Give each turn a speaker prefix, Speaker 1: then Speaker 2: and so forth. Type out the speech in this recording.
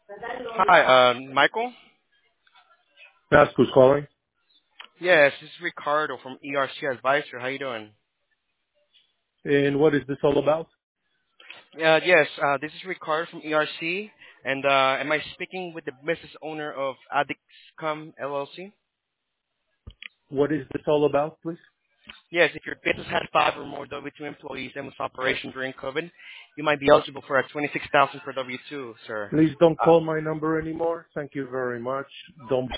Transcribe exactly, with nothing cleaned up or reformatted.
Speaker 1: Hi, uh, Michael?
Speaker 2: Ask who's calling.
Speaker 1: Yes, this is Ricardo from E R C Advisor. How you doing?
Speaker 2: And what is this all about?
Speaker 1: Uh, yes, uh, this is Ricardo from E R C. And uh, am I speaking with the business owner of Addictscom L L C?
Speaker 2: What is this all about, please?
Speaker 1: Yes, if your business has five or more W two employees and was operation during COVID, you might be eligible for a twenty-six thousand dollars per W two, sir.
Speaker 2: Please don't
Speaker 1: Uh,
Speaker 2: call my number anymore. Thank you very much. Don't